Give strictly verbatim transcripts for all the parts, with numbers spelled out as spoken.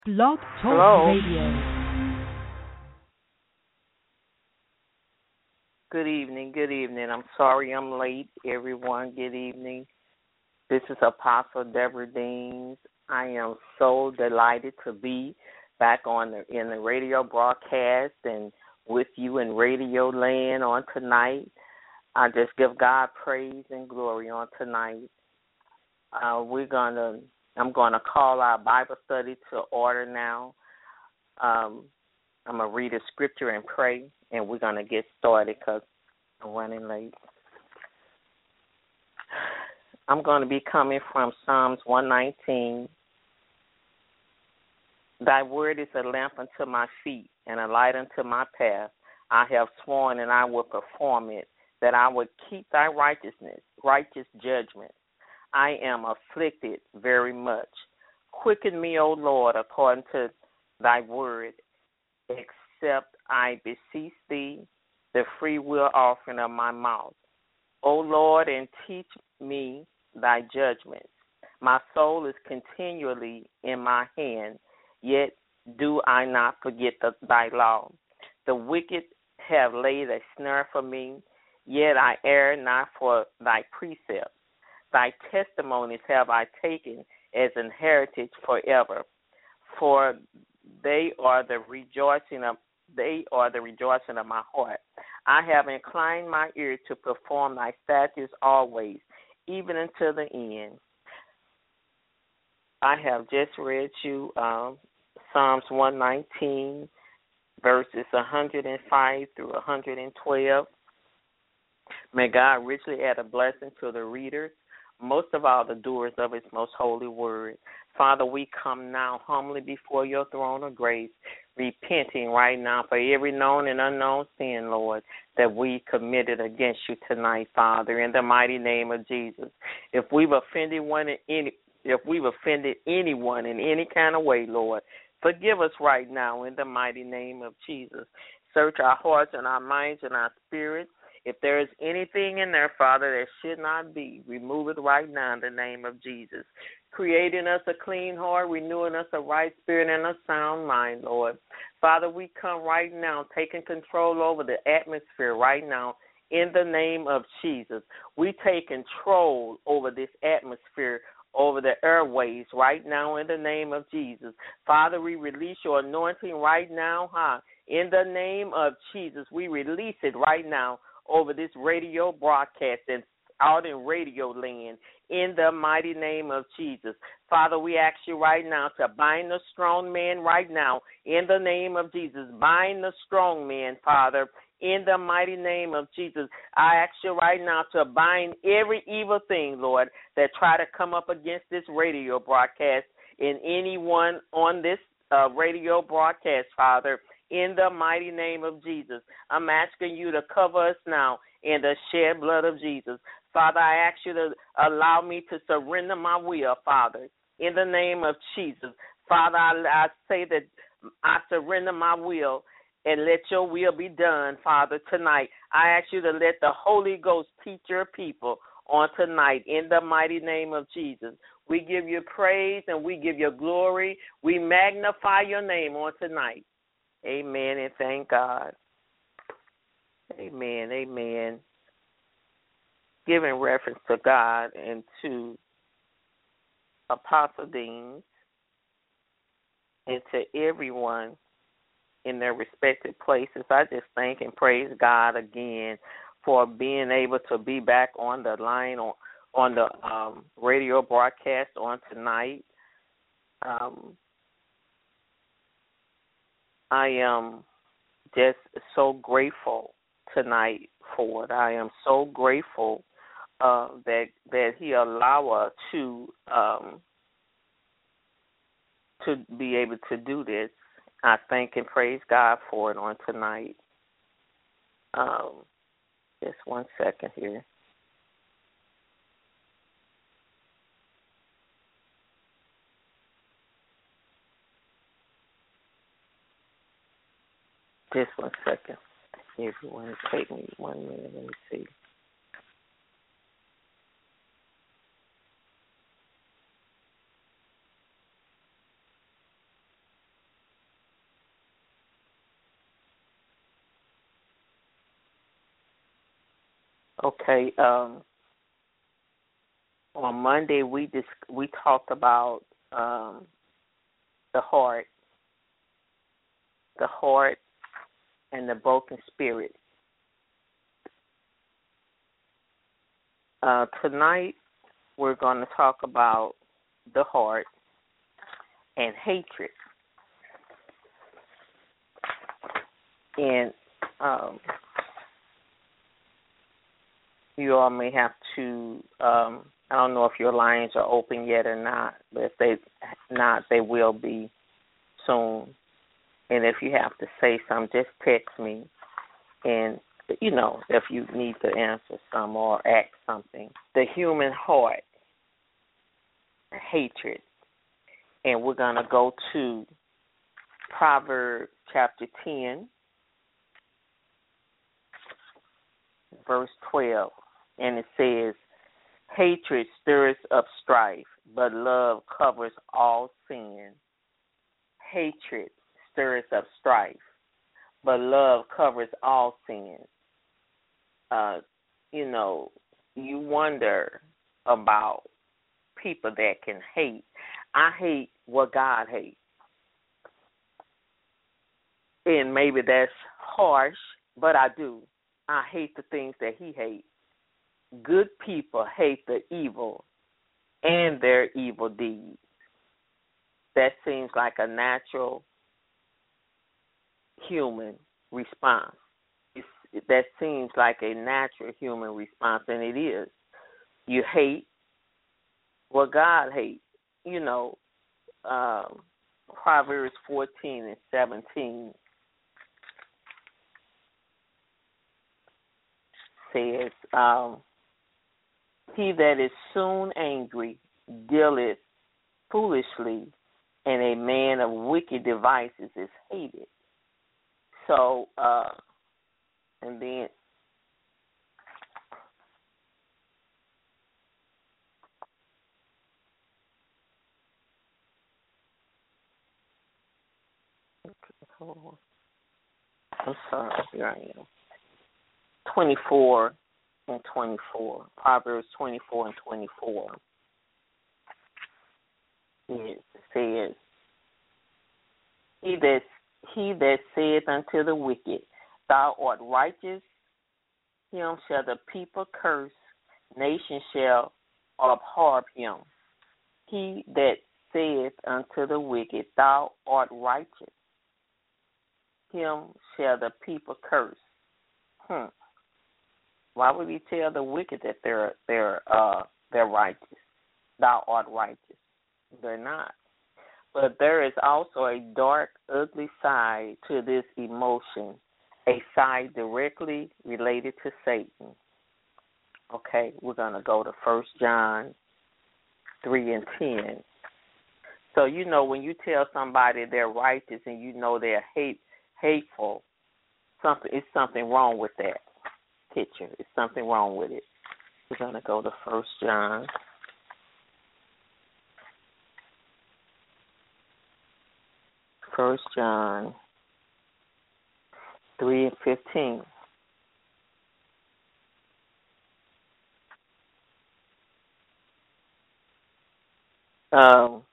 Blog Talk Hello. Radio. Good evening. Good evening. I'm sorry I'm late, everyone. Good evening. This is Apostle Deborah Deans. I am so delighted to be back on the in the radio broadcast and with you in Radio Land on tonight. I just give God praise and glory on tonight. Uh, we're gonna. I'm gonna call our Bible study to order now. Um, I'm gonna read a scripture and pray, and we're gonna get started because I'm running late. I'm going to be coming from Psalms one nineteen. Thy word is a lamp unto my feet and a light unto my path. I have sworn and I will perform it, that I would keep thy righteousness, righteous judgment. I am afflicted very much. Quicken me, O Lord, according to thy word, except I beseech thee the free will offering of my mouth. O Lord, and teach me thy judgments. My soul is continually in my hand, yet do I not forget the, thy law. The wicked have laid a snare for me, yet I err not for thy precepts. Thy testimonies have I taken as an heritage forever, for they are the rejoicing of they are the rejoicing of my heart. I have inclined my ear to perform thy statutes always, even until the end. I have just read you um, Psalms one nineteen, verses one hundred five through one hundred twelve. May God richly add a blessing to the readers, most of all the doers of his most holy word. Father, we come now humbly before your throne of grace, repenting right now for every known and unknown sin, Lord, that we committed against you tonight, Father, in the mighty name of Jesus. If we've offended one in any, if we've offended anyone in any kind of way, Lord, forgive us right now in the mighty name of Jesus. Search our hearts and our minds and our spirits. If there is anything in there, Father, that should not be, remove it right now in the name of Jesus. Creating us a clean heart, renewing us a right spirit and a sound mind, Lord. Father, we come right now, taking control over the atmosphere right now in the name of Jesus. We take control over this atmosphere, over the airways right now in the name of Jesus. Father, we release your anointing right now, huh? In the name of Jesus, we release it right now over this radio broadcast and out in Radio Land in the mighty name of Jesus. Father, we ask you right now to bind the strong man right now in the name of Jesus. Bind the strong man, Father, in the mighty name of Jesus. I ask you right now to bind every evil thing, Lord, that try to come up against this radio broadcast and anyone on this uh, radio broadcast, Father, in the mighty name of Jesus. I'm asking you to cover us now in the shed blood of Jesus. Father, I ask you to allow me to surrender my will, Father, in the name of Jesus. Father, I, I say that I surrender my will and let your will be done, Father, tonight. I ask you to let the Holy Ghost teach your people on tonight in the mighty name of Jesus. We give you praise and we give you glory. We magnify your name on tonight. Amen and thank God. Amen, amen. Giving reference to God and to Apostle Dean and to everyone in their respective places, I just thank and praise God again for being able to be back on the line on, on the um, radio broadcast on tonight. Um, I am just so grateful tonight for it. I am so grateful uh, that that He allowed us to um, to be able to do this. I thank and praise God for it on tonight. Um, just one second here. Just one second. Everyone, take me one minute. Let me see. Okay. Um, on Monday we dis- we talked about um, the heart, the heart, and the broken spirit. Uh, tonight we're going to talk about the heart and hatred. And um, you all may have to, um, I don't know if your lines are open yet or not, but if they not, they will be soon. And if you have to say something, just text me. And, you know, if you need to answer some or ask something. The human heart, hatred. And we're going to go to Proverbs chapter ten, verse twelve. And it says, hatred stirs up strife, but love covers all sin. Hatred stirs up strife, but love covers all sin. Uh, you know, you wonder about people that can hate. I hate what God hates. And maybe that's harsh, but I do. I hate the things that he hates. Good people hate the evil and their evil deeds. That seems like a natural human response. It's, that seems like a natural human response, and it is. You hate what God hates. You know, um, Proverbs fourteen and seventeen says, um, he that is soon angry dealeth foolishly, and a man of wicked devices is hated. So, uh, and then I'm sorry, here I am. twenty-four and twenty-four. Proverbs twenty-four and twenty-four. It says, He that he that saith unto the wicked, Thou art righteous, him shall the people curse, nation shall abhor him. He that saith unto the wicked, Thou art righteous, him shall the people curse. Hmm. Why would he tell the wicked that they're they're uh they're righteous? Thou art righteous. They're not. But there is also a dark, ugly side to this emotion, a side directly related to Satan. Okay, we're gonna go to First John three and ten. So you know when you tell somebody they're righteous and you know they're hate hateful, something it's something wrong with that picture. It's something wrong with it. We're gonna go to First John. First John three and fifteen. Um,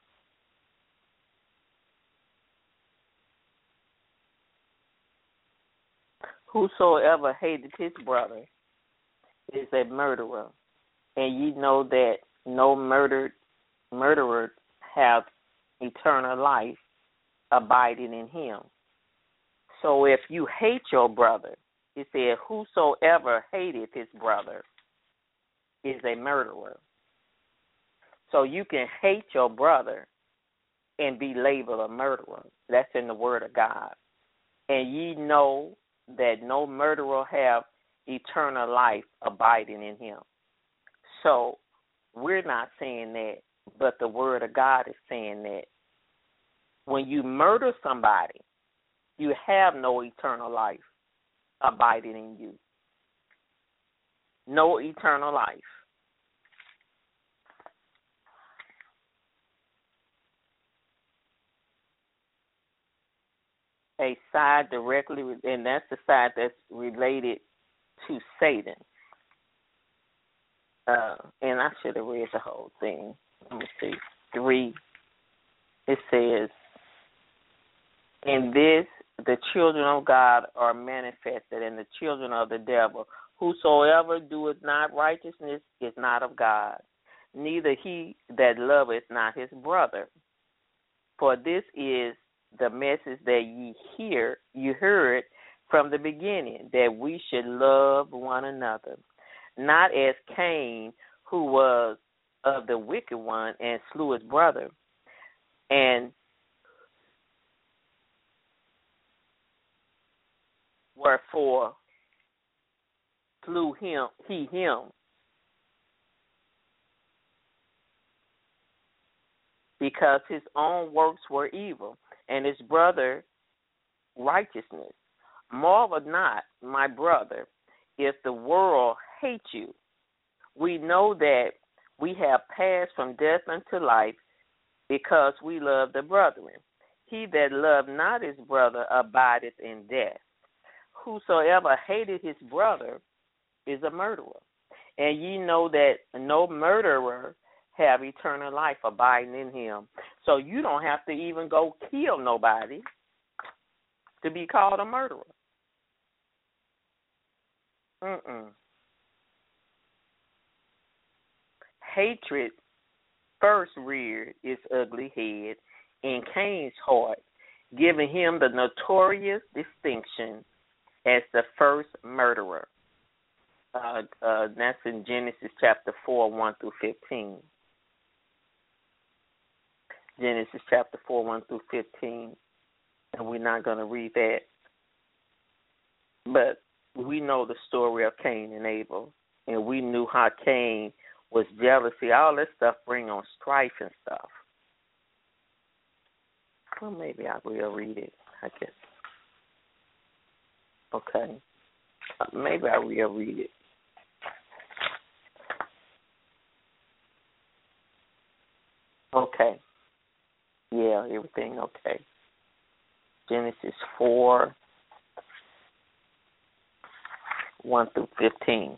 whosoever hated his brother is a murderer, and ye know that no murdered murderer have eternal life abiding in him. So if you hate your brother, it said, whosoever hated his brother is a murderer. So you can hate your brother and be labeled a murderer. That's in the Word of God. And ye know that no murderer have eternal life abiding in him. So we're not saying that, but the Word of God is saying that. When you murder somebody, you have no eternal life abiding in you. No eternal life. A side directly, and that's the side that's related to Satan. uh, and I should have read the whole thing. Let me see. Three. It says, "In this the children of God are manifested, and the children of the devil. Whosoever doeth not righteousness is not of God, neither he that loveth not his brother. For this is the message that ye hear, you heard from the beginning, that we should love one another, not as Cain, who was of the wicked one and slew his brother, and wherefore slew him he him, because his own works were evil, and his brother righteousness. Marvel not, my brother, if the world hate you. We know that we have passed from death unto life, because we love the brethren. He that loved not his brother abideth in death. Whosoever hated his brother is a murderer. And ye know that no murderer have eternal life abiding in him." So you don't have to even go kill nobody to be called a murderer. Mm-mm. Hatred first reared its ugly head in Cain's heart, giving him the notorious distinction as the first murderer. Uh, uh, that's in Genesis chapter four, one through fifteen. Genesis chapter four, one through fifteen. And we're not going to read that. But we know the story of Cain and Abel, and we knew how Cain was jealous. See, all this stuff bring on strife and stuff. Well, maybe I will read it, I guess. Okay. Uh, maybe I will read it. Okay. Yeah, everything okay. Genesis four, one through fifteen.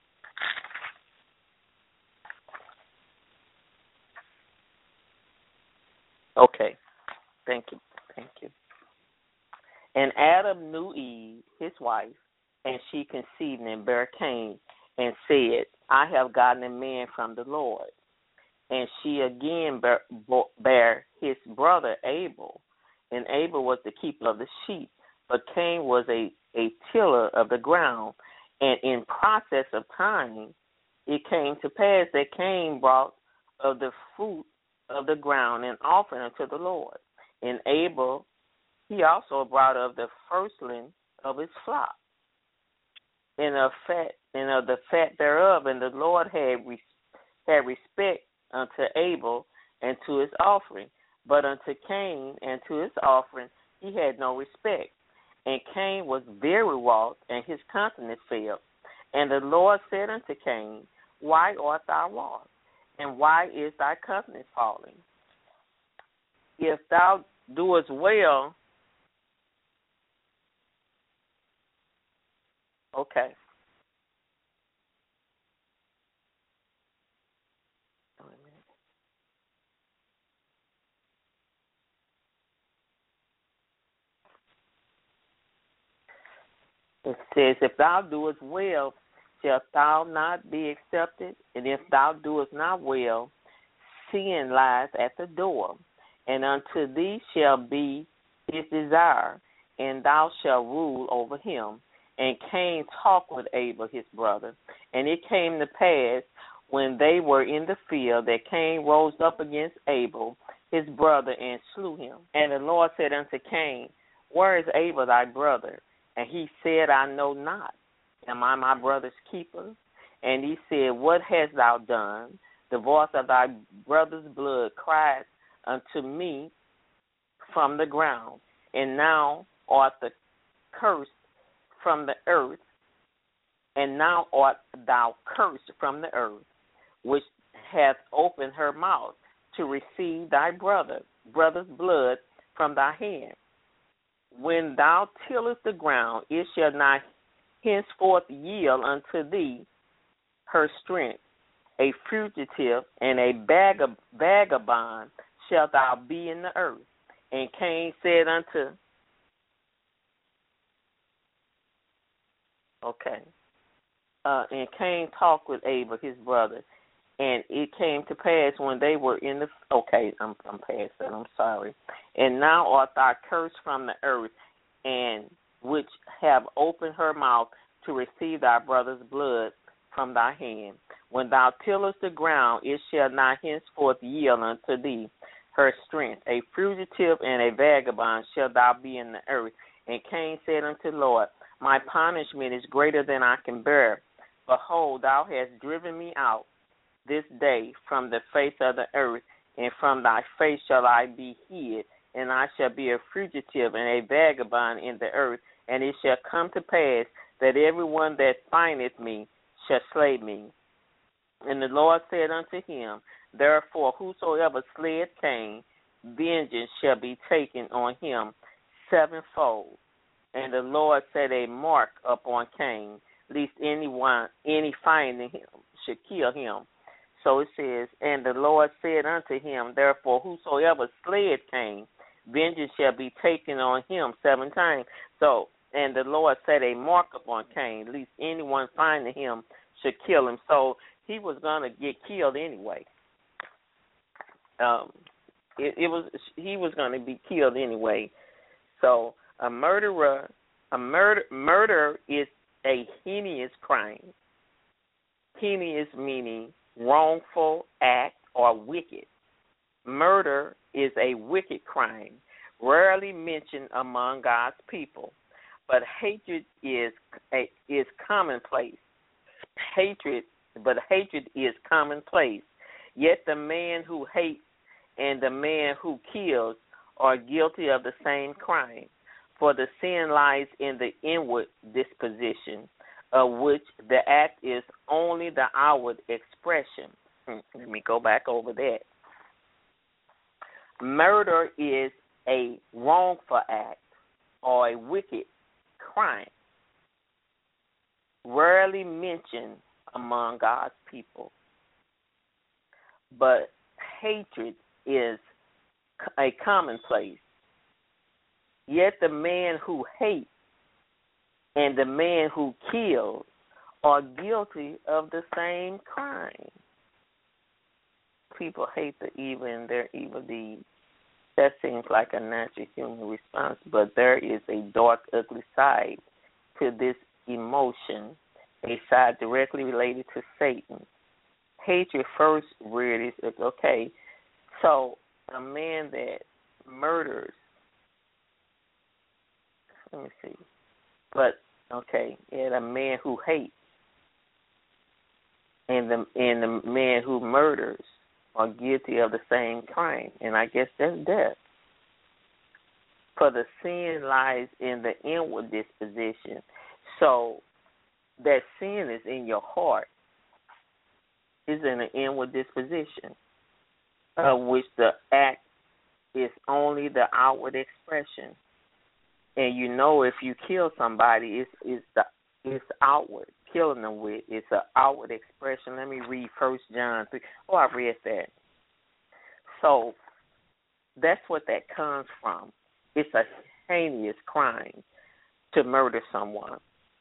Okay. Thank you. Thank you. "And Adam knew Eve, his wife, and she conceived and bare Cain, and said, I have gotten a man from the Lord. And she again bare, bare his brother Abel, and Abel was the keeper of the sheep, but Cain was a, a tiller of the ground. And in process of time, it came to pass that Cain brought of the fruit of the ground an offering unto the Lord. And Abel, he also brought of the firstling of his flock, and of fat, and of the fat thereof. And the Lord had re, had respect unto Abel and to his offering, but unto Cain and to his offering he had no respect. And Cain was very wroth, and his countenance fell. And the Lord said unto Cain, Why art thou wroth, and why is thy countenance falling? If thou doest well, okay. It says, If thou doest well, shalt thou not be accepted? And if thou doest not well, sin lies at the door, and unto thee shall be his desire, and thou shalt rule over him. And Cain talked with Abel his brother. And it came to pass, when they were in the field, that Cain rose up against Abel his brother, and slew him. And the Lord said unto Cain, Where is Abel thy brother? And he said, I know not. Am I my brother's keeper? And he said, What hast thou done? The voice of thy brother's blood cried unto me from the ground. And now art thou cursed from the earth, and now art thou cursed from the earth, which hath opened her mouth to receive thy brother, brother's blood from thy hand. When thou tillest the ground, it shall not henceforth yield unto thee her strength. a fugitive and a vagab- vagabond shalt thou be in the earth. And Cain said unto, okay, uh, and Cain talked with Abel, his brother, and it came to pass when they were in the, okay, I'm, I'm past that, I'm sorry. And now art thou cursed from the earth, and which have opened her mouth to receive thy brother's blood from thy hand. When thou tillest the ground, it shall not henceforth yield unto thee her strength. A fugitive and a vagabond shalt thou be in the earth. And Cain said unto the Lord, my punishment is greater than I can bear. Behold, thou hast driven me out this day from the face of the earth, and from thy face shall I be hid, and I shall be a fugitive and a vagabond in the earth. And it shall come to pass that everyone that findeth me shall slay me. And the Lord said unto him, therefore whosoever slayeth Cain, vengeance shall be taken on him sevenfold. And the Lord set a mark upon Cain, lest anyone, any finding him, should kill him. So it says, and the Lord said unto him, therefore whosoever slayeth Cain, vengeance shall be taken on him seven times. So, and the Lord set a mark upon Cain, lest anyone finding him should kill him. So he was going to get killed anyway. Um, it, it was he was going to be killed anyway. So a murderer, a murder, murder is a heinous crime. Heinous meaning wrongful act or wicked. Murder is a wicked crime, rarely mentioned among God's people. But hatred is a, is commonplace. Hatred, but hatred is commonplace. Yet the man who hates and the man who kills are guilty of the same crime. For the sin lies in the inward disposition, of which the act is only the outward expression. Let me go back over that. Murder is a wrongful act or a wicked crime, rarely mentioned among God's people. But hatred is a commonplace. Yet the man who hates and the man who kills are guilty of the same crime. People hate the evil in their evil deeds. That seems like a natural human response, but there is a dark, ugly side to this emotion, a side directly related to Satan. Hatred first really is, okay, so a man that murders, let me see, but, okay, and a man who hates and the, and the man who murders are guilty of the same crime, and I guess that's death. For the sin lies in the inward disposition. So that sin is in your heart, is in the inward disposition, of which the act is only the outward expression. And you know, if you kill somebody, it's, it's the it's outward. Killing them with it's an outward expression. Let me read First John three. Oh, I read that. So that's what that comes from. It's a heinous crime to murder someone,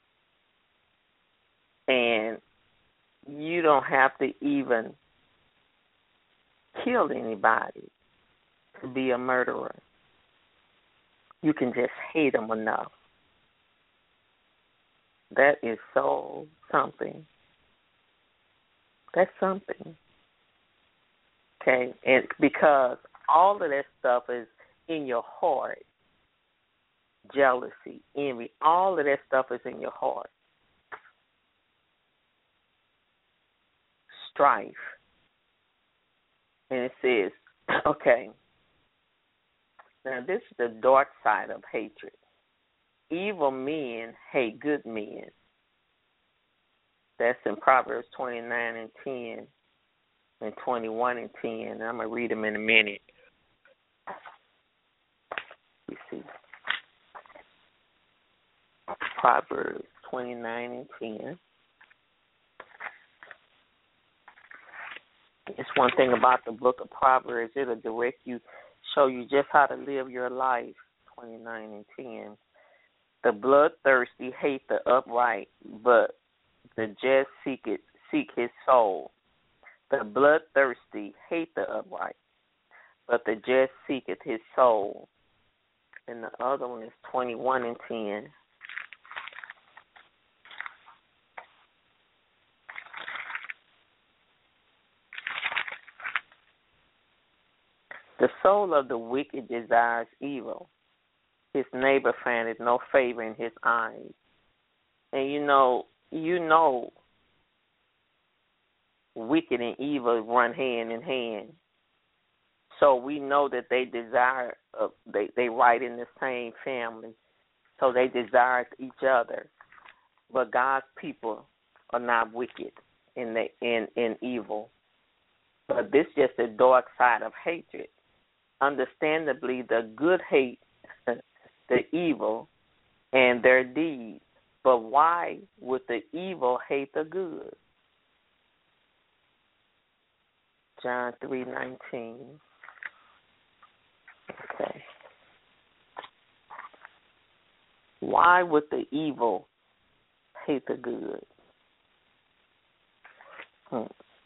and you don't have to even kill anybody to be a murderer. You can just hate them enough. That is so something. That's something. Okay, and because all of that stuff is in your heart, jealousy, envy, all of that stuff is in your heart. Strife. And it says, okay, now this is the dark side of hatred. Evil men hate good men. That's in Proverbs twenty-nine and ten and twenty-one and ten. I'm going to read them in a minute. You see. Proverbs twenty-nine and ten. One thing about the book of Proverbs, it'll direct you, show you just how to live your life. twenty-nine and ten. The bloodthirsty hate the upright, but the just seek it, seek his soul. The bloodthirsty hate the upright, but the just seeketh his soul. And the other one is twenty-one and ten. The soul of the wicked desires evil. His neighbor findeth no favor in his eyes. And you know, you know, wicked and evil run hand in hand. So we know that they desire, uh, they they right in the same family. So they desire each other. But God's people are not wicked in the in in evil. But this is just the dark side of hatred. Understandably, the good hate the evil and their deeds. But why would the evil hate the good? John three nineteen. Okay. Why would the evil hate the good? Hmm.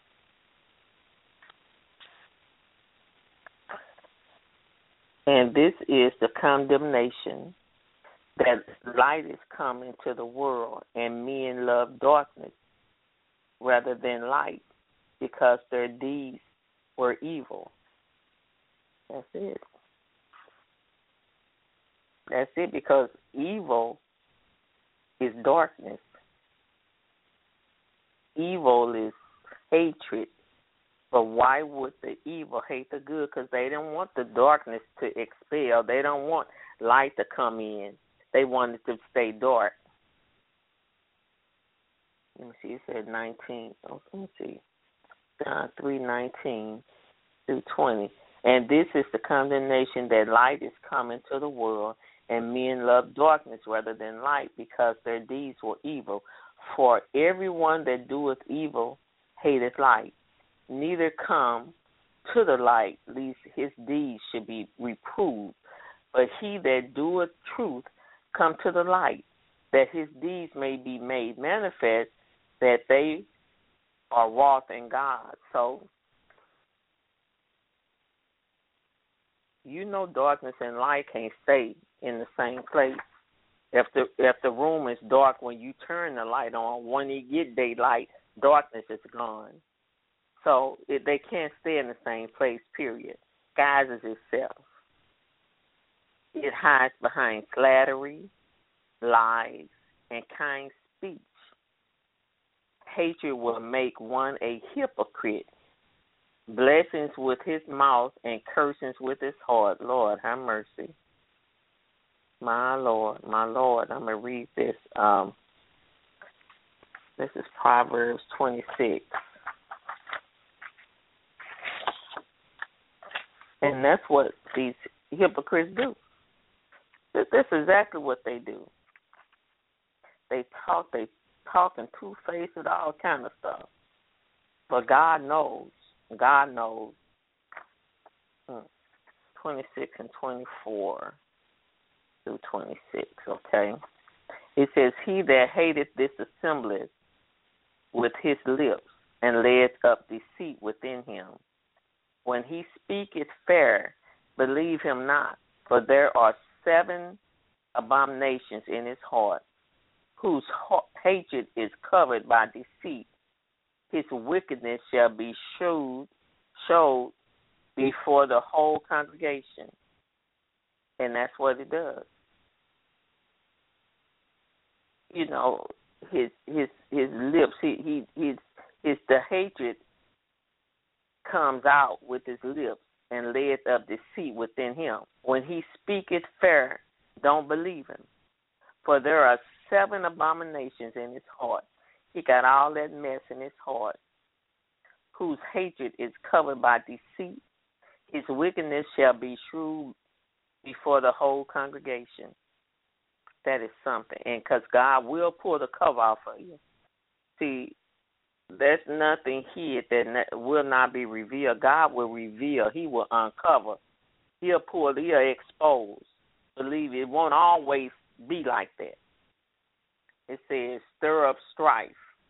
And this is the condemnation that light is come into the world, and men love darkness rather than light because their deeds were evil. That's it. That's it, because evil is darkness. Evil is hatred. But why would the evil hate the good? Because they don't want the darkness to expel. They don't want light to come in. They want it to stay dark. Let me see. It said nineteen. Oh, let me see. John three nineteen through twenty. And this is the condemnation, that light is come into the world, and men love darkness rather than light, because their deeds were evil. For everyone that doeth evil hateth light, neither come to the light, lest his deeds should be reproved. But he that doeth truth come to the light, that his deeds may be made manifest, that they are wrought in God. So, you know, darkness and light can't stay in the same place. If the if the room is dark when you turn the light on, when you get daylight, darkness is gone. So it, they can't stay in the same place, period. Guises itself. It hides behind flattery, lies, and kind speech. Hatred will make one a hypocrite. Blessings with his mouth and cursings with his heart. Lord, have mercy. My Lord, my Lord. I'm going to read this. Um, this is Proverbs twenty-six. And that's what these hypocrites do. This is exactly what they do. They talk, they talk in two-faced and all kind of stuff. But God knows. God knows. twenty-six and twenty-four through twenty-six, okay? It says, he that hateth this assembly with his lips, and layeth up deceit within him. When he speaketh fair, believe him not, for there are seven abominations in his heart, whose hatred is covered by deceit. His wickedness shall be showed, showed before the whole congregation. And that's what it does. You know, his his his lips, he he his his the hatred comes out with his lips, and layeth up deceit within him. When he speaketh fair, don't believe him. For there are seven abominations in his heart. He got all that mess in his heart, whose hatred is covered by deceit. His wickedness shall be shrewd before the whole congregation. That is something. And because God will pull the cover off of you. See, there's nothing hid that ne- will not be revealed. God will reveal. He will uncover. He'll pull. He'll expose. Believe it, it won't always be like that. It says, stir up strife.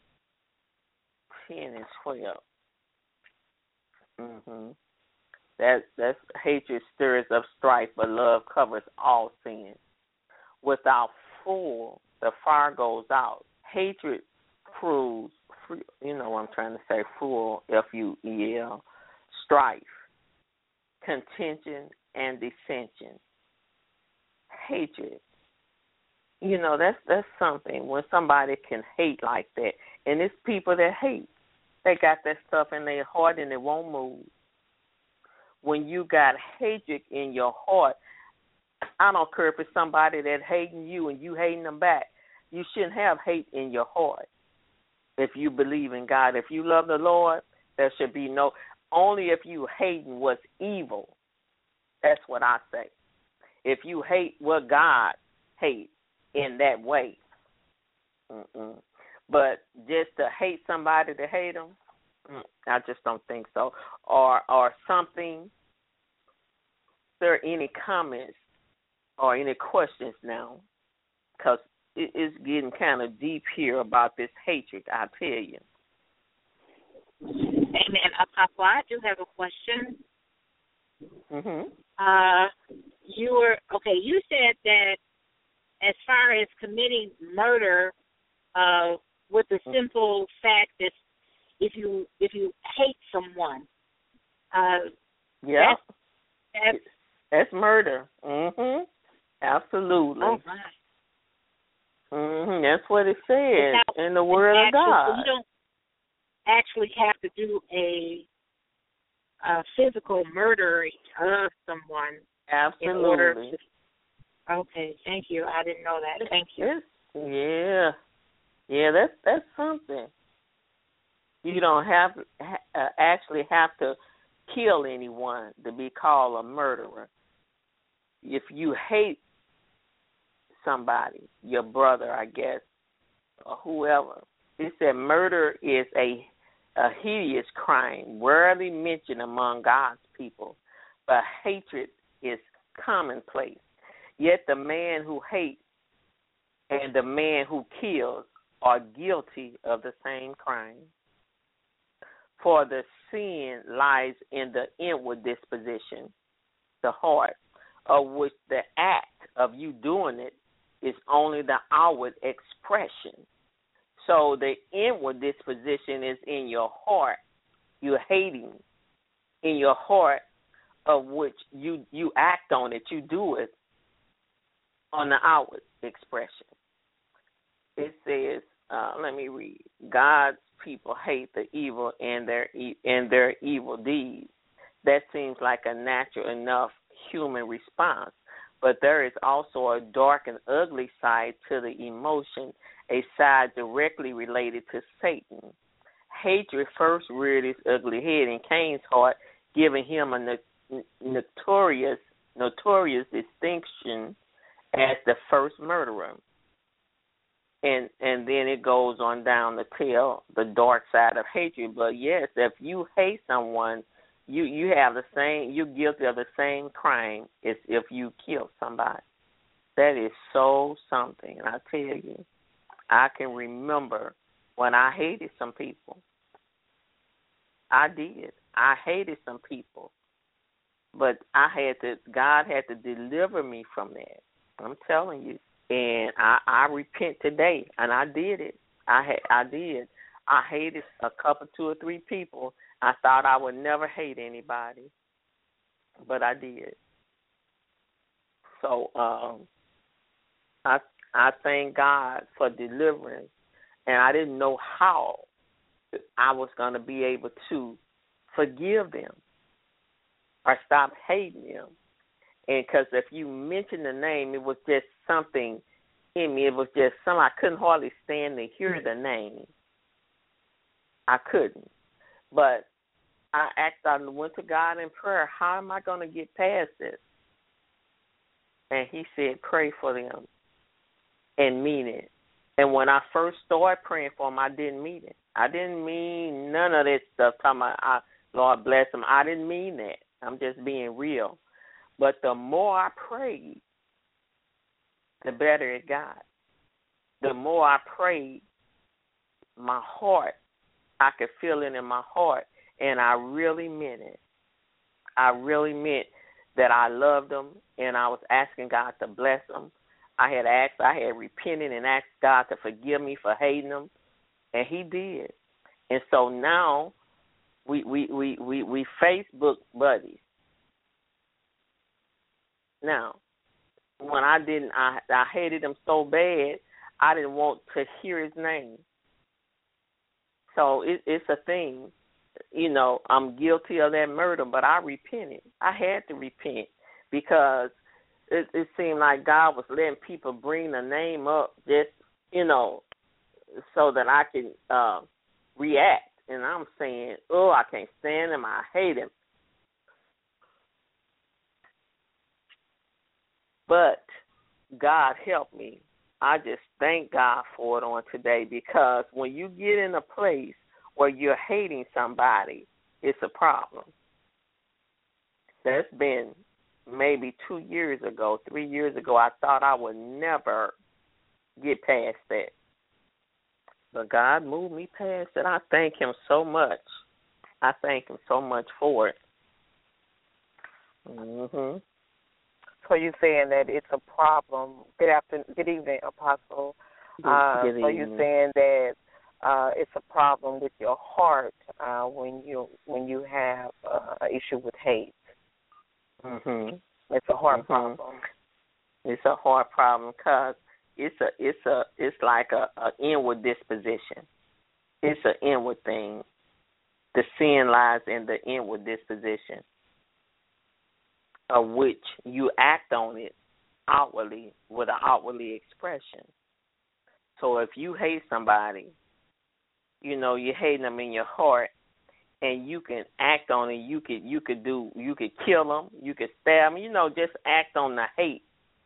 ten and twelve. Mm-hmm. That, that's hatred stirs up strife, but love covers all sin. Without fuel, the fire goes out. Hatred proves, you know what I'm trying to say, fuel, F U E L, strife, contention, and dissension. Hatred. You know, that's that's something when somebody can hate like that. And it's people that hate. They got that stuff in their heart and it won't move. When you got hatred in your heart, I don't care if it's somebody that's hating you and you hating them back. You shouldn't have hate in your heart if you believe in God. If you love the Lord, there should be no, only if you hating what's evil. That's what I say. If you hate what God hates in that way. Mm-mm. But just to hate somebody to hate them, I just don't think so. Or or something. Is there any comments or any questions now? Because it is getting kind of deep here about this hatred, I tell you. Amen. Apostle, I do have a question. Mm-hmm. Uh, you were, okay, you said that as far as committing murder, uh, with the simple fact that if you if you hate someone, uh, yeah, that's, that's that's murder. Mhm, absolutely. Oh my. Mhm, that's what it says Without, in the Word actually, of God. You don't actually have to do a, a physical murder of someone. Absolutely. In order to, okay, thank you. I didn't know that. Thank you. It's, yeah, yeah, that's that's something. You don't have uh, actually have to kill anyone to be called a murderer. If you hate somebody, your brother, I guess, or whoever, it said murder is a, a hideous crime, rarely mentioned among God's people, but hatred is commonplace. Yet the man who hates and the man who kills are guilty of the same crime. For the sin lies in the inward disposition, the heart, of which the act of you doing it is only the outward expression. So the inward disposition is in your heart. You're hating in your heart, of which you, you act on it. You do it on the outward expression. It says, uh, let me read, God's people hate the evil in their in their evil deeds. That seems like a natural enough human response, but there is also a dark and ugly side to the emotion, a side directly related to Satan. Hatred first reared its ugly head in Cain's heart, giving him a notorious notorious distinction as the first murderer. And and then it goes on down to tell the dark side of hatred. But yes, if you hate someone, you, you have the same, you're guilty of the same crime as if you kill somebody. That is so something. And I tell you, I can remember when I hated some people. I did. I hated some people. But I had to, God had to deliver me from that. I'm telling you. And I, I repent today, and I did it. I had, I did. I hated a couple, two or three people. I thought I would never hate anybody, but I did. So um, I I thank God for deliverance, and I didn't know how I was going to be able to forgive them or stop hating them. And because if you mention the name, it was just something in me. It was just something I couldn't hardly stand to hear the name. I couldn't. But I asked, I went to God in prayer, how am I going to get past this? And he said, pray for them and mean it. And when I first started praying for him, I didn't mean it. I didn't mean none of that stuff. Talking about, I, Lord bless him. I didn't mean that. I'm just being real. But the more I prayed, the better it got. The more I prayed, my heart, I could feel it in my heart, and I really meant it. I really meant that I loved him, and I was asking God to bless him. I had asked, I had repented and asked God to forgive me for hating him, and he did. And so now we we we we, we Facebook buddies. Now, when I didn't, I I hated him so bad, I didn't want to hear his name. So it, it's a thing. You know, I'm guilty of that murder, but I repented. I had to repent because it, it seemed like God was letting people bring the name up just, you know, so that I can uh, react. And I'm saying, oh, I can't stand him. I hate him. But God helped me. I just thank God for it on today, because when you get in a place where you're hating somebody, it's a problem. That's been maybe two years ago, three years ago. I thought I would never get past that. But God moved me past it. I thank him so much. I thank him so much for it. Mm-hmm. So you're saying that it's a problem. Good afternoon, good evening, Apostle. Uh, good so evening. you're saying that uh, it's a problem with your heart uh, when you when you have uh, an issue with hate. Mhm. It's a heart mm-hmm. problem. It's a heart problem because it's a it's a it's like a, a inward disposition. It's an inward thing. The sin lies in the inward disposition, of which you act on it outwardly with an outwardly expression. So if you hate somebody, you know, you're hating them in your heart, and you can act on it. You could you could do you could kill them, you could stab them. You know, just act on the hate.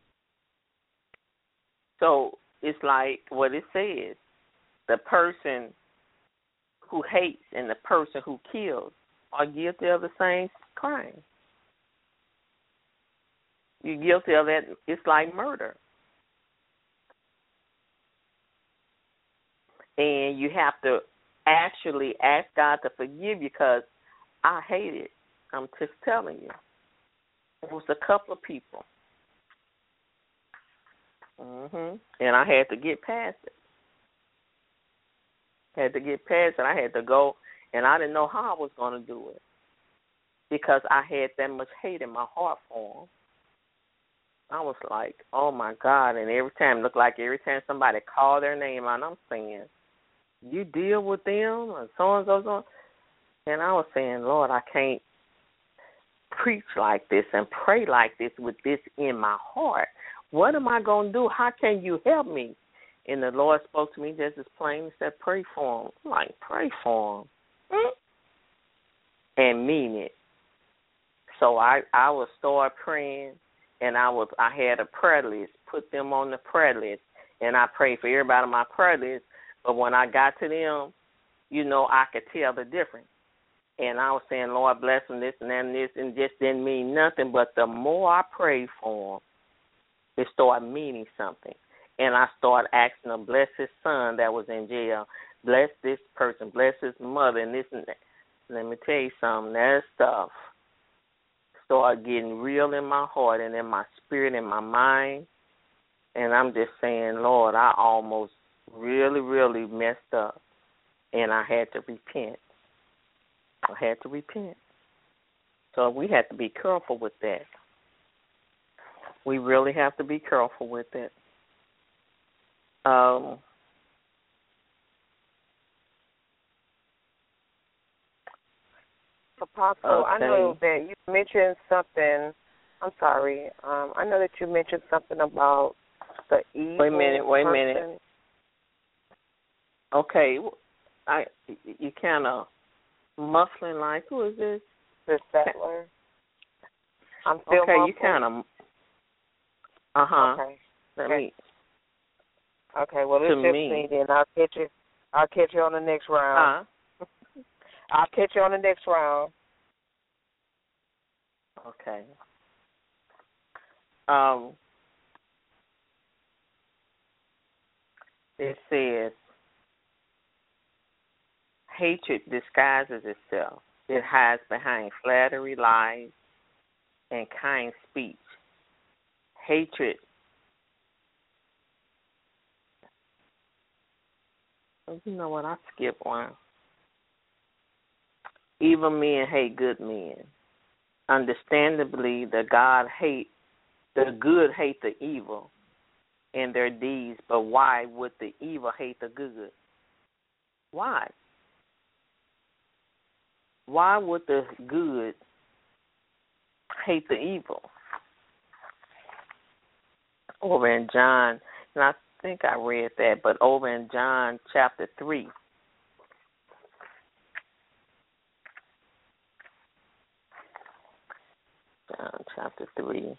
So it's like what it says: the person who hates and the person who kills are guilty of the same crime. You're guilty of that. It's like murder. And you have to actually ask God to forgive you, because I hate it. I'm just telling you. It was a couple of people. hmm And I had to get past it. Had to get past it. I had to go, and I didn't know how I was going to do it, because I had that much hate in my heart for him. I was like, oh, my God. And every time, it looked like every time somebody called their name out, I'm saying, you deal with them and so-and-so, so. And I was saying, Lord, I can't preach like this and pray like this with this in my heart. What am I going to do? How can you help me? And the Lord spoke to me just as plain and said, pray for him. I'm like, pray for him. Mm. And mean it. So I, I would start praying. And I was I had a prayer list, put them on the prayer list, and I prayed for everybody on my prayer list. But when I got to them, you know, I could tell the difference. And I was saying, Lord, bless them, this and that and this, and just didn't mean nothing. But the more I prayed for them, it started meaning something. And I started asking him, bless his son that was in jail, bless this person, bless his mother, and this and that. Let me tell you something, that stuff started getting real in my heart and in my spirit and my mind. And I'm just saying, Lord, I almost really, really messed up. And I had to repent. I had to repent. So we have to be careful with that. We really have to be careful with it. Um, Apostle, okay. I know that you mentioned something. I'm sorry. Um, I know that you mentioned something about the evil Wait a minute. Wait a person. minute. Okay. I you kind of muffling like, who is this? The settler. I'm still okay. muffled. You kind of. Uh huh. Okay. Let okay. me. Okay, well, it's to just me. me. Then I'll catch you. I'll catch you on the next round. Huh? I'll catch you on the next round. Okay. Um, it says hatred disguises itself. It hides behind flattery, lies, and kind speech. Hatred. Oh, you know what? I skip one. Evil men hate good men. Understandably, the God hate the good hate the evil in their deeds, but why would the evil hate the good? Why? Why would the good hate the evil? Over in John, and I think I read that, but over in John chapter three, John chapter three,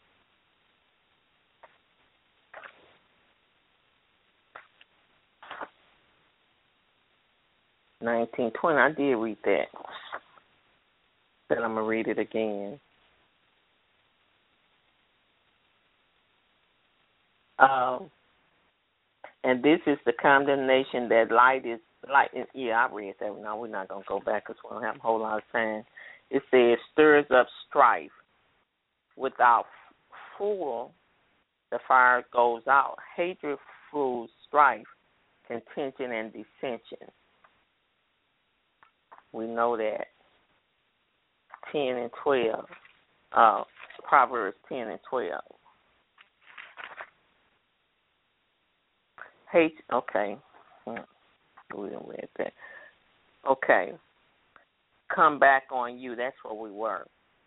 nineteen, twenty. I did read that. But I'm going to read it again. Um, and this is the condemnation that light is, light. Yeah, I read that. Now we're not going to go back because we don't have a whole lot of time. It says, stirs up strife. Without fuel, the fire goes out. Hatred fuels strife, contention, and dissension. We know that. ten and twelve. Uh, Proverbs ten and twelve. Hate, okay. We didn't read that. Okay. Come back on you. That's where we were.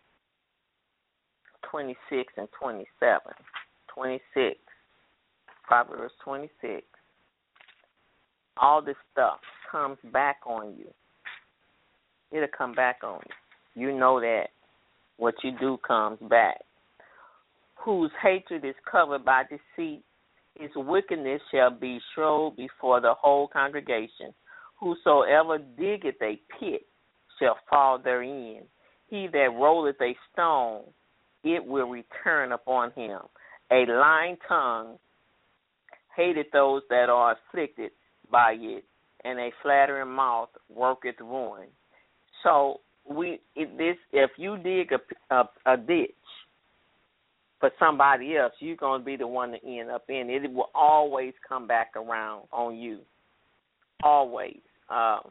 twenty-six and twenty-seven. twenty-six. Proverbs twenty-six. All this stuff comes back on you. It'll come back on you. You know that what you do comes back. Whose hatred is covered by deceit, his wickedness shall be showed before the whole congregation. Whosoever diggeth a pit shall fall therein. He that rolleth a stone, it will return upon him. A lying tongue hateth those that are afflicted by it, and a flattering mouth worketh ruin. So we, if this, if you dig a, a, a ditch for somebody else, you're going to be the one to end up in it. It will always come back around on you. Always. Um,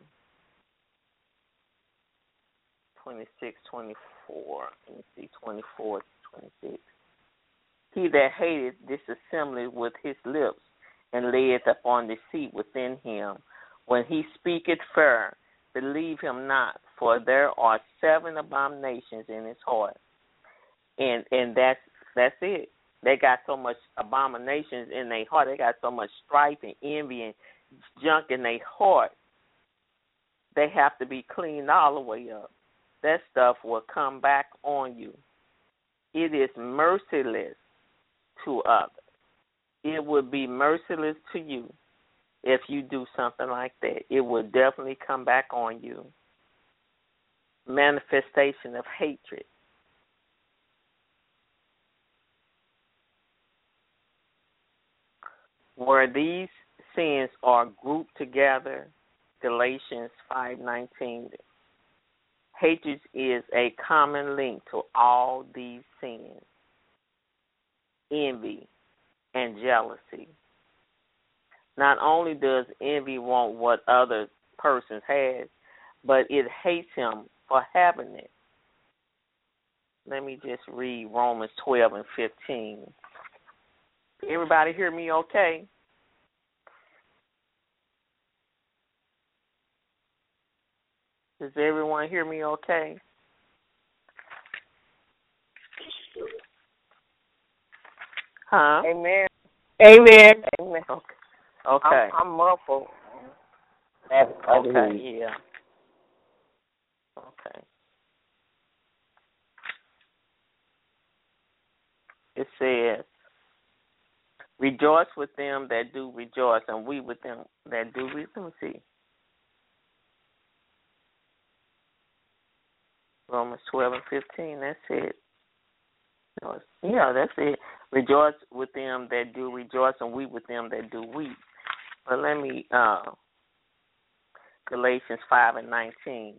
twenty-six, twenty-four. Let me see, twenty-four, twenty-six. He that hateth this assembly with his lips, and layeth upon deceit within him, when he speaketh fair, believe him not, for there are seven abominations in his heart. And and that's that's it. They got so much abominations in their heart. They got so much strife and envy and junk in their heart. They have to be cleaned all the way up. That stuff will come back on you. It is merciless to others. It would be merciless to you if you do something like that. It will definitely come back on you. Manifestation of hatred. Where these sins are grouped together, Galatians five nineteen. Hatred is a common link to all these sins. Envy and jealousy. Not only does envy want what other person has, but it hates him for having it. Let me just read Romans twelve and fifteen. Everybody hear me okay? Does everyone hear me okay? Huh? Amen. Amen. Amen. Okay. Okay. I'm, I'm muffled. Okay, yeah. Okay. It says, Rejoice with them that do rejoice, and we with them that do rejoice. Let me see. Romans twelve and fifteen, that's it. Yeah, that's it. Rejoice with them that do rejoice, and weep with them that do weep. But let me, uh, Galatians five and nineteen.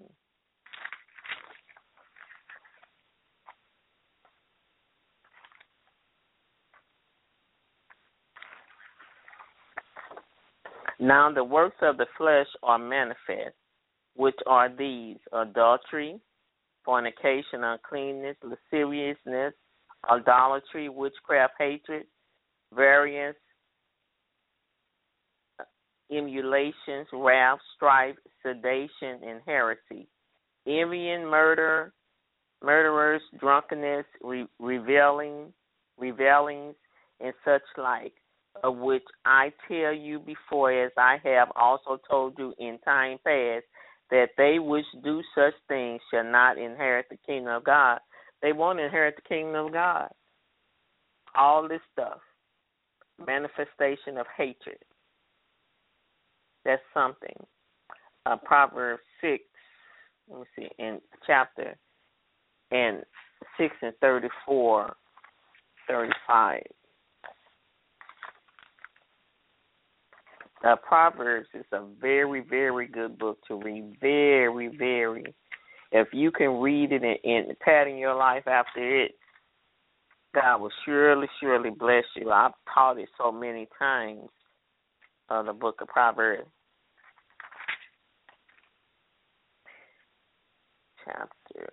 Now the works of the flesh are manifest, which are these: adultery, fornication, uncleanness, lasciviousness, idolatry, witchcraft, hatred, variance, emulations, wrath, strife, sedation, and heresy, envying, murder, murderers, drunkenness, re- reveling, revelings, and such like, of which I tell you before, as I have also told you in time past, that they which do such things shall not inherit the kingdom of God. They won't inherit the kingdom of God. All this stuff, manifestation of hatred, that's something. Uh, Proverbs six, let me see, in chapter and six and thirty-four, thirty-five. Uh, Proverbs is a very, very good book to read. Very, very. If you can read it and, and pattern your life after it, God will surely, surely bless you. I've taught it so many times, uh, the book of Proverbs. Chapter.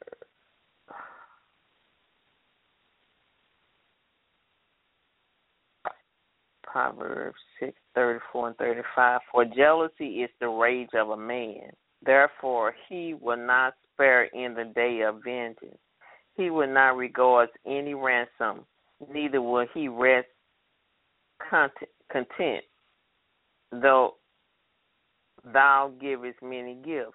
Proverbs six, thirty-four and thirty-five. For jealousy is the rage of a man. Therefore he will not spare in the day of vengeance. He will not regard any ransom, neither will he rest content, though thou givest many gifts.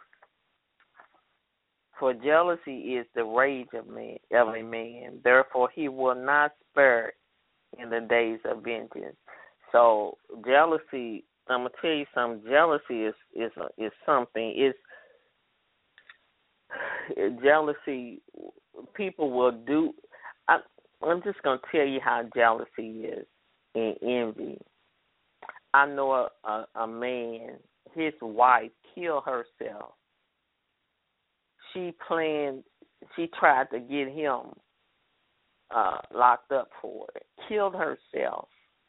For jealousy is the rage of, man, of a man. Therefore he will not spare in the days of vengeance. So jealousy, I'm gonna tell you something. Jealousy is is is something. It's jealousy. People will do. I, I'm just gonna tell you how jealousy is and envy. I know a, a, a man. His wife killed herself. She planned. She tried to get him uh, locked up for it. Killed herself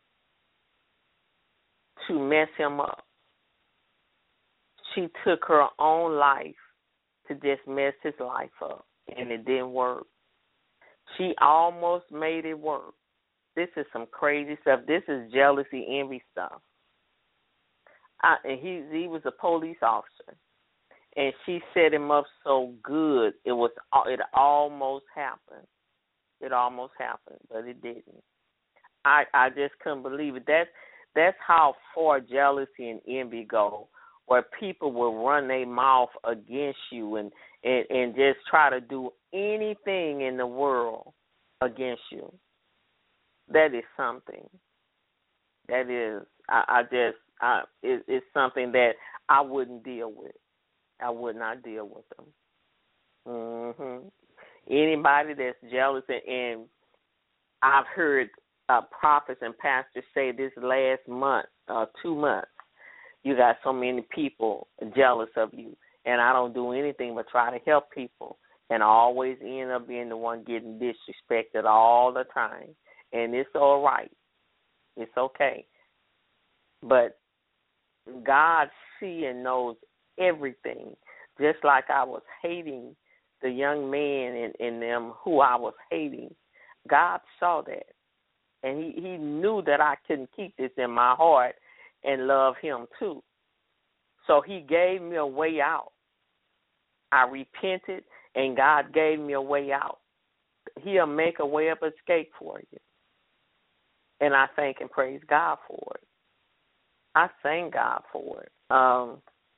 to mess him up. She took her own life to just mess his life up, and it didn't work. She almost made it work. This is some crazy stuff. This is jealousy, envy stuff. I, and he he was a police officer, and she set him up so good. It was it almost happened. It almost happened, but it didn't. I I just couldn't believe it. That's that's how far jealousy and envy go, where people will run their mouth against you and, and, and just try to do anything in the world against you. That is something. That is, I, I just, I, it, it's something that I wouldn't deal with. I would not deal with them. Mm-hmm. Anybody that's jealous, and, and I've heard uh, prophets and pastors say this last month, uh, two months, you got so many people jealous of you, and I don't do anything but try to help people, and I always end up being the one getting disrespected all the time, and it's all right. It's okay. But God sees and knows everything, just like I was hating the young man in, in them who I was hating. God saw that, and he, he knew that I couldn't keep this in my heart and love him too. So he gave me a way out. I repented, and God gave me a way out. He'll make a way of escape for you. And I thank and praise God for it. I thank God for it. Um,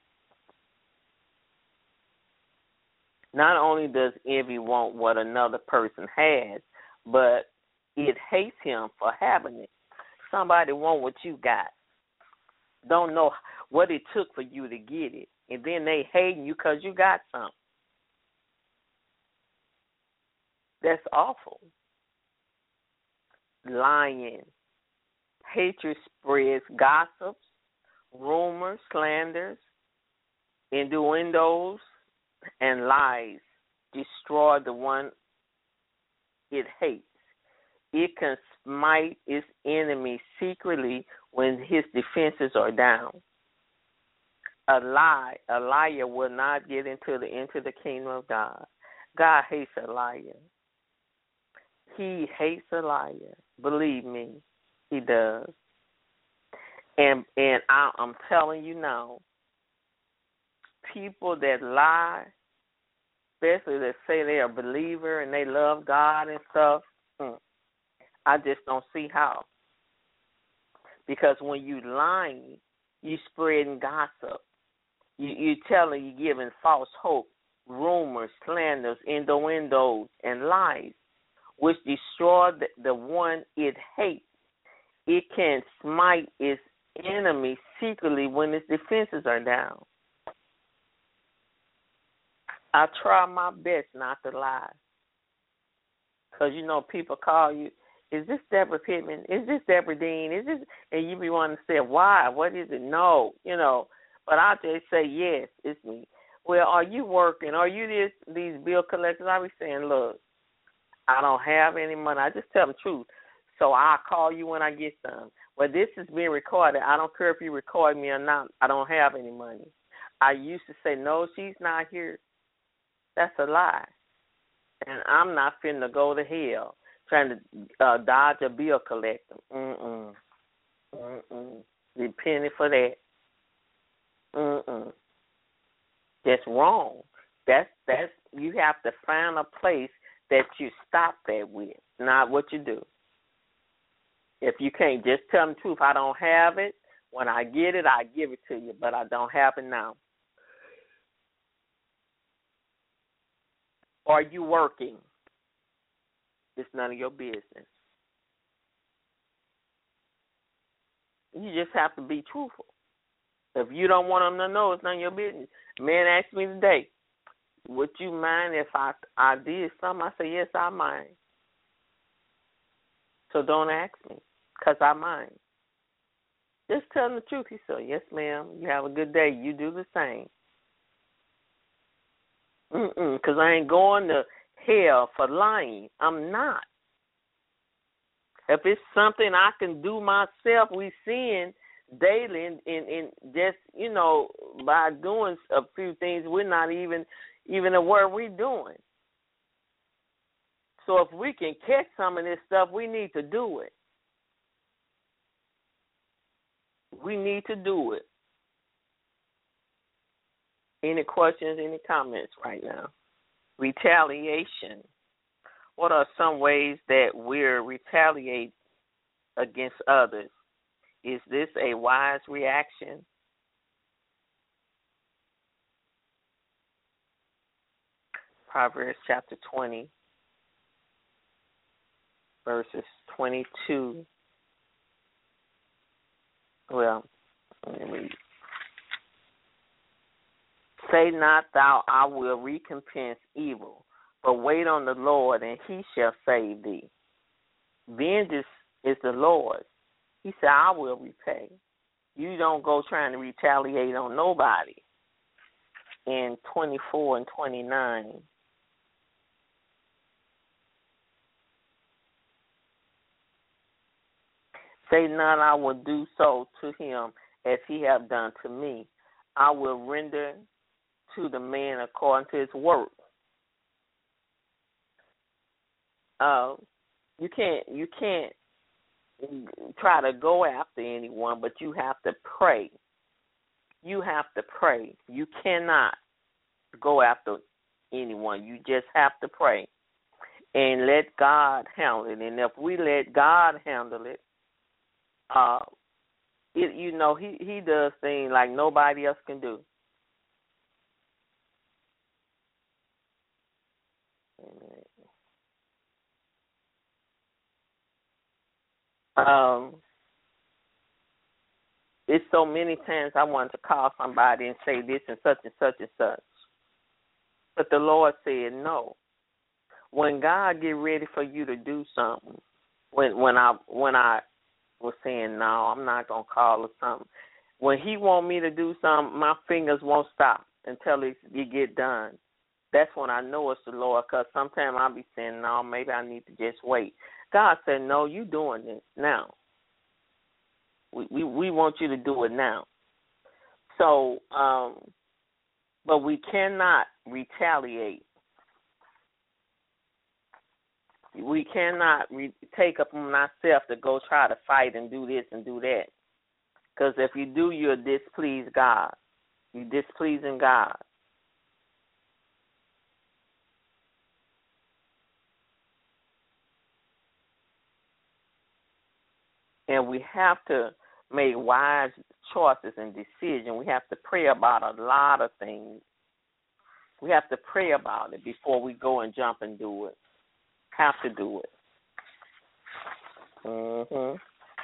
not only does envy want what another person has, but it hates him for having it. somebody want what you got, don't know what it took for you to get it, and then they hating you because you got something. That's awful. Lying. Hatred spreads gossips, rumors, slanders, innuendos, and lies. Destroy the one it hates. It can smite its enemy secretly when his defenses are down. A lie, a liar will not get into the into the kingdom of God. God hates a liar. He hates a liar. Believe me, he does. And and I, I'm telling you now, people that lie, especially that say they're a believer and they love God and stuff, hmm, I just don't see how. Because when you lying, you spreading gossip. You you telling, you giving false hope, rumors, slanders, innuendos, and lies, which destroy the, the one it hates. It can smite its enemy secretly when its defenses are down. I try my best not to lie. Because, you know, people call you, is this Deborah Pittman? Is this Deborah Dean? Is this, and you be wanting to say, why? What is it? No, you know. But I just say, yes, it's me. Well, are you working? Are you this, these bill collectors? I be saying, look, I don't have any money. I just tell the truth. So I'll call you when I get some. Well, this is being recorded. I don't care if you record me or not. I don't have any money. I used to say, no, she's not here. That's a lie. And I'm not finna go to hell trying to uh, dodge a bill collector. Mm-mm. Mm-mm. Repenting for that. Mm-mm. That's wrong. That's, that's, you have to find a place that you stop that with, not what you do. If you can't, just tell them the truth. I don't have it. When I get it, I give it to you, but I don't have it now. Are you working? It's none of your business. You just have to be truthful. If you don't want them to know, it's none of your business. Man asked me today, would you mind if I I did something? I said, yes, I mind. So don't ask me, because I mind. Just tell him the truth. He said, yes, ma'am. You have a good day. You do the same. Mm-mm, because I ain't going to hell for lying. I'm not. If it's something I can do myself, we sin daily, and, and, and just, you know, by doing a few things, we're not even even aware we're doing. So if we can catch some of this stuff, we need to do it. We need to do it. Any questions, any comments right now? Retaliation. What are some ways that we're retaliate against others? Is this a wise reaction? Proverbs chapter twenty, verses twenty-two. Well, let me read. Say not thou, I will recompense evil, but wait on the Lord, and he shall save thee. Vengeance is the Lord's. He said, I will repay. You don't go trying to retaliate on nobody. In twenty-four and twenty-nine. Say not, I will do so to him as he have done to me. I will render to the man according to his work. Uh, you can't you can't try to go after anyone, but you have to pray. You have to pray. You cannot go after anyone. You just have to pray and let God handle it. And if we let God handle it, uh, it you know, he, he does things like nobody else can do. Um, it's so many times I wanted to call somebody and say this and such and such and such. But the Lord said no. When God get ready for you to do something, when when I when I was saying no, I'm not gonna call or something. When He want me to do something, my fingers won't stop until it, it get done. That's when I know it's the Lord, because sometimes I'll be saying, no, maybe I need to just wait. God said, no, you doing it now. We, we we want you to do it now. So, um, but we cannot retaliate. We cannot re- take upon ourselves to go try to fight and do this and do that. Because if you do, you'll displease God. You're displeasing God. And we have to make wise choices and decisions. We have to pray about a lot of things. We have to pray about it before we go and jump and do it. Have to do it. Mm-hmm.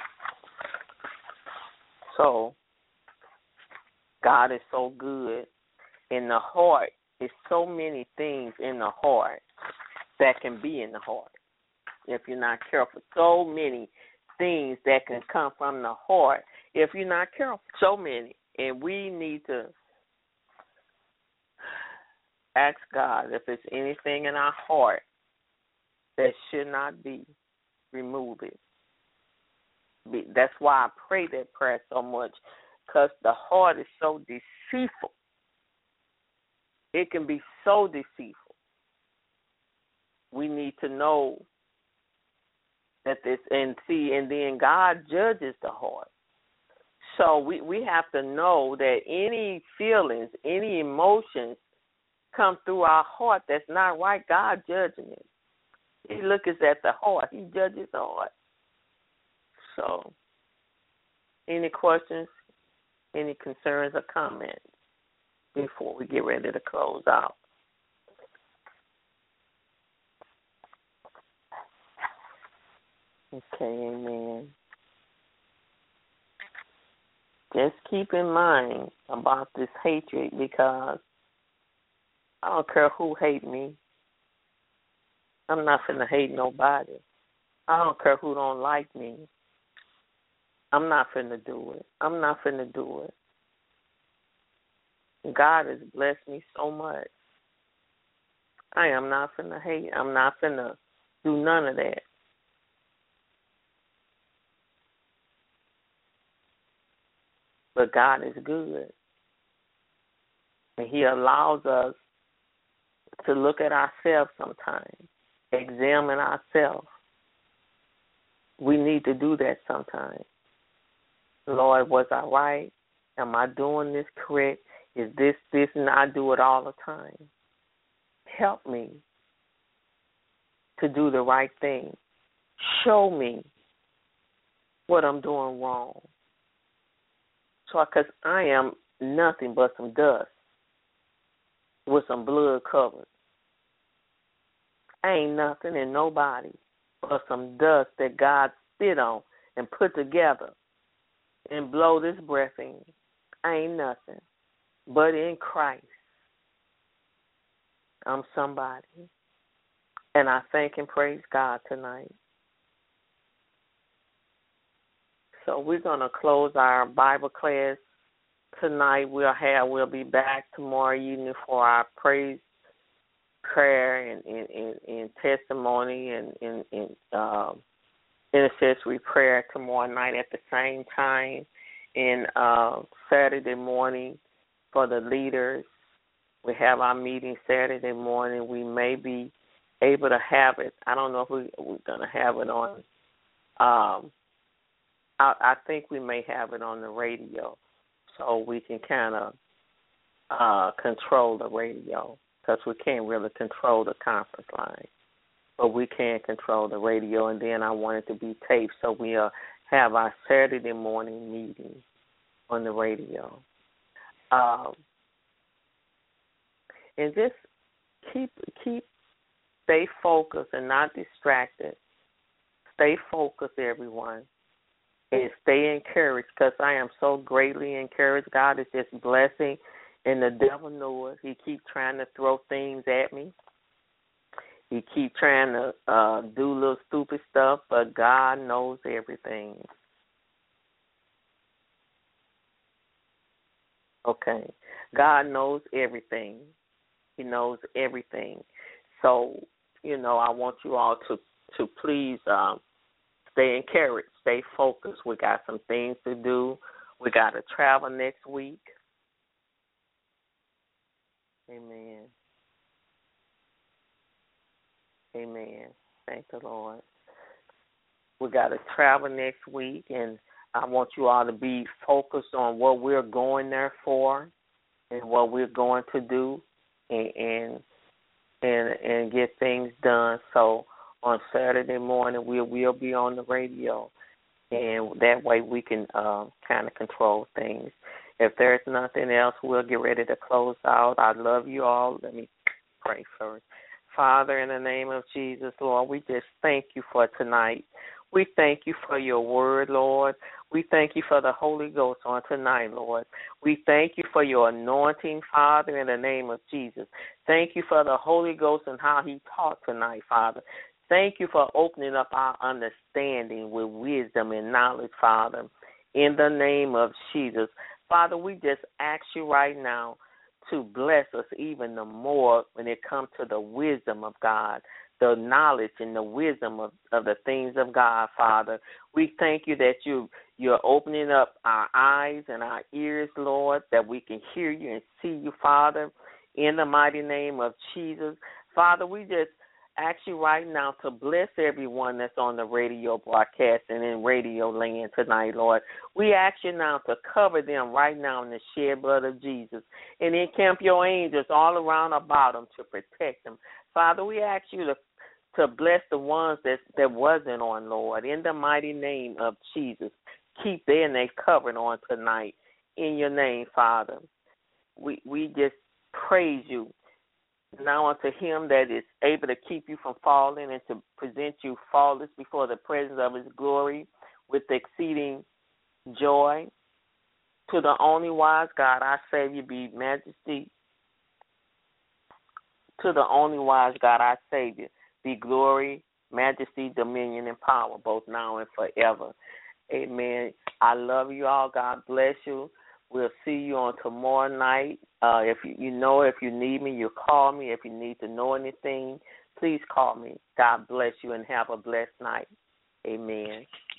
So, God is so good. In the heart, there's so many things in the heart that can be in the heart if you're not careful. So many things that can come from the heart if you're not careful. So many. And we need to ask God if there's anything in our heart that should not be, remove it. That's why I pray that prayer so much, because the heart is so deceitful. It can be so deceitful. We need to know that this, and see, and then God judges the heart. So we, we have to know that any feelings, any emotions come through our heart that's not right, God judging it. He looks at the heart. He judges the heart. So, any questions, any concerns or comments before we get ready to close out? Okay, amen. Just keep in mind about this hatred, because I don't care who hate me. I'm not finna hate nobody. I don't care who don't like me. I'm not finna do it. I'm not finna do it. God has blessed me so much. I am not finna hate. I'm not finna do none of that. But God is good. And He allows us to look at ourselves sometimes, examine ourselves. We need to do that sometimes. Lord, was I right? Am I doing this correct? Is this this? And I do it all the time. Help me to do the right thing. Show me what I'm doing wrong. So, because I am nothing but some dust with some blood covered. I ain't nothing and nobody but some dust that God spit on and put together and blow this breath in. I ain't nothing. But in Christ, I'm somebody. And I thank and praise God tonight. So we're going to close our Bible class tonight. We'll have, we'll be back tomorrow evening for our praise, prayer, and, and, and, and testimony and, and, and uh, intercessory prayer tomorrow night at the same time. And uh, Saturday morning for the leaders, we have our meeting Saturday morning. We may be able to have it. I don't know if we, we're going to have it on. Um, I, I think we may have it on the radio, so we can kind of uh, control the radio, because we can't really control the conference line. But we can control the radio, and then I want it to be taped, so we'll have our Saturday morning meeting on the radio. Um, and just keep, keep, stay focused and not distracted. Stay focused, everyone. and stay encouraged, because I am so greatly encouraged. God is just blessing, and the devil knows. He keeps trying to throw things at me. He keeps trying to uh, do little stupid stuff, but God knows everything. Okay. God knows everything. He knows everything. So, you know, I want you all to, to please um, stay encouraged, stay focused. We got some things to do. We got to travel next week. Amen. Amen. Thank the Lord. We got to travel next week, and I want you all to be focused on what we're going there for and what we're going to do, and and and, and get things done. So on Saturday morning, we will be on the radio, and that way we can uh, kind of control things. If there's nothing else, we'll get ready to close out. I love you all. Let me pray first. Father, in the name of Jesus, Lord, we just thank you for tonight. We thank you for your word, Lord. We thank you for the Holy Ghost on tonight, Lord. We thank you for your anointing, Father, in the name of Jesus. Thank you for the Holy Ghost and how he taught tonight, Father. Thank you for opening up our understanding with wisdom and knowledge, Father, in the name of Jesus. Father, we just ask you right now to bless us even the more when it comes to the wisdom of God, the knowledge and the wisdom of, of the things of God, Father. We thank you that you, you're opening up our eyes and our ears, Lord, that we can hear you and see you, Father, in the mighty name of Jesus. Father, we just ask you right now to bless everyone that's on the radio broadcast and in radio land tonight, Lord. We ask you now to cover them right now in the shed blood of Jesus and encamp your angels all around about them to protect them. Father, we ask you to to bless the ones that, that wasn't on, Lord, in the mighty name of Jesus. Keep them they covered on tonight in your name, Father. We we just praise you. Now unto him that is able to keep you from falling and to present you faultless before the presence of his glory with exceeding joy. To the only wise God, our Savior, be majesty. To the only wise God, our Savior, be glory, majesty, dominion, and power, both now and forever. Amen. I love you all. God bless you. We'll see you on tomorrow night. Uh, if you, you know, if you need me, you call me. If you need to know anything, please call me. God bless you and have a blessed night. Amen.